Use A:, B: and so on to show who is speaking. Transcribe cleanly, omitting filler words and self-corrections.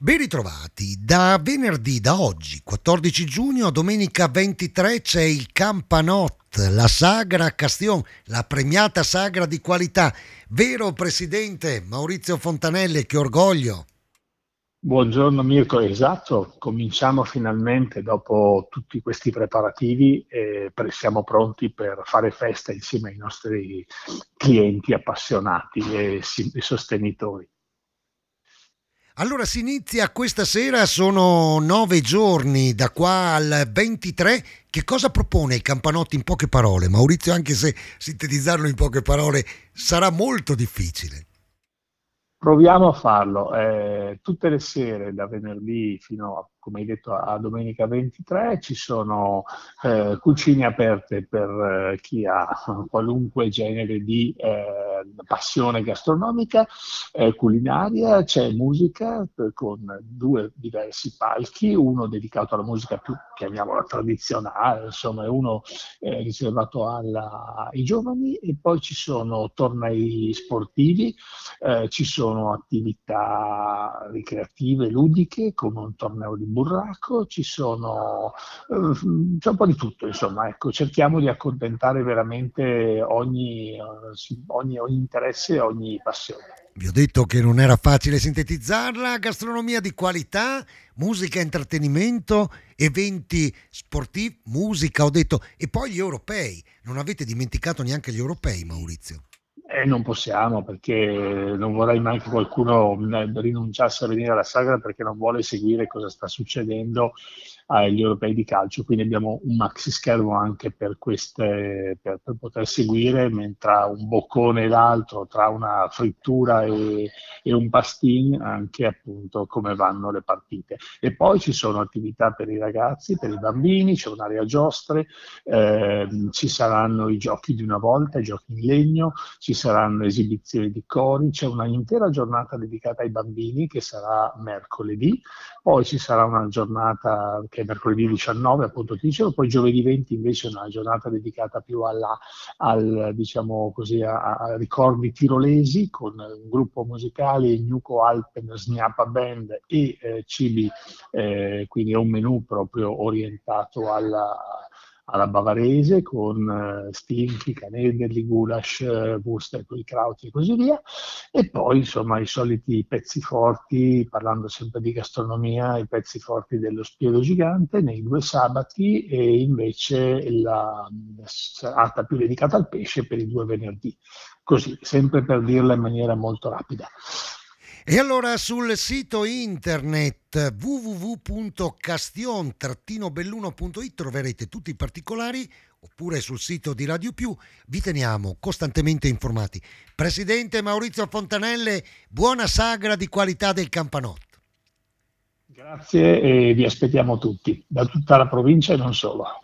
A: Ben ritrovati, da venerdì, da oggi, 14 giugno a domenica 23 c'è il Campanot, la sagra a Castion, la premiata sagra di qualità. Vero Presidente Maurizio Fontanelle, che orgoglio!
B: Buongiorno Mirko, esatto, cominciamo finalmente dopo tutti questi preparativi e siamo pronti per fare festa insieme ai nostri clienti appassionati e sostenitori.
A: Allora si inizia questa sera, sono 9 giorni da qua al 23. Che cosa propone il Campanot in poche parole? Maurizio, anche se sintetizzarlo in poche parole sarà molto difficile.
B: Proviamo a farlo. Tutte le sere, da venerdì fino a, come hai detto, a domenica 23, ci sono cucine aperte per chi ha qualunque genere di passione gastronomica, culinaria, c'è musica con due diversi palchi, uno dedicato alla musica più, chiamiamola tradizionale, insomma, e uno riservato ai giovani, e poi ci sono tornei sportivi, ci sono attività ricreative, ludiche, come un torneo di burraco, c'è un po' di tutto, insomma, ecco, cerchiamo di accontentare veramente ogni interesse e ogni passione.
A: Vi ho detto che non era facile sintetizzarla: gastronomia di qualità, musica, intrattenimento, eventi sportivi, musica, ho detto, e poi gli europei. Non avete dimenticato neanche gli europei, Maurizio.
B: Non possiamo, perché non vorrei mai che qualcuno rinunciasse a venire alla sagra perché non vuole seguire cosa sta succedendo agli europei di calcio. Quindi abbiamo un maxi schermo anche per per poter seguire, mentre tra un boccone e l'altro, tra una frittura e un pastin, anche appunto come vanno le partite. E poi ci sono attività per i ragazzi, per i bambini, c'è un'area giostre, ci saranno i giochi di una volta, i giochi in legno, ci saranno esibizioni di cori, c'è una intera giornata dedicata ai bambini che sarà mercoledì, poi ci sarà una giornata che è mercoledì 19, appunto ti dicevo, poi giovedì 20 invece è una giornata dedicata più diciamo così, a ricordi tirolesi, con un gruppo musicale, il Nuco Alpen Sgnappa Band e cibi, quindi è un menù proprio orientato alla bavarese, con stinchi, canederli, goulash, wurstel con i krauti e così via. E poi insomma i soliti pezzi forti, parlando sempre di gastronomia, i pezzi forti dello spiedo gigante nei due sabati, e invece la serata più dedicata al pesce per i due venerdì. Così, sempre per dirla in maniera molto rapida.
A: E allora sul sito internet www.castion-belluno.it troverete tutti i particolari, oppure sul sito di Radio Più vi teniamo costantemente informati. Presidente Maurizio Fontanelle, buona sagra di qualità del Campanot.
B: Grazie, e vi aspettiamo tutti, da tutta la provincia e non solo.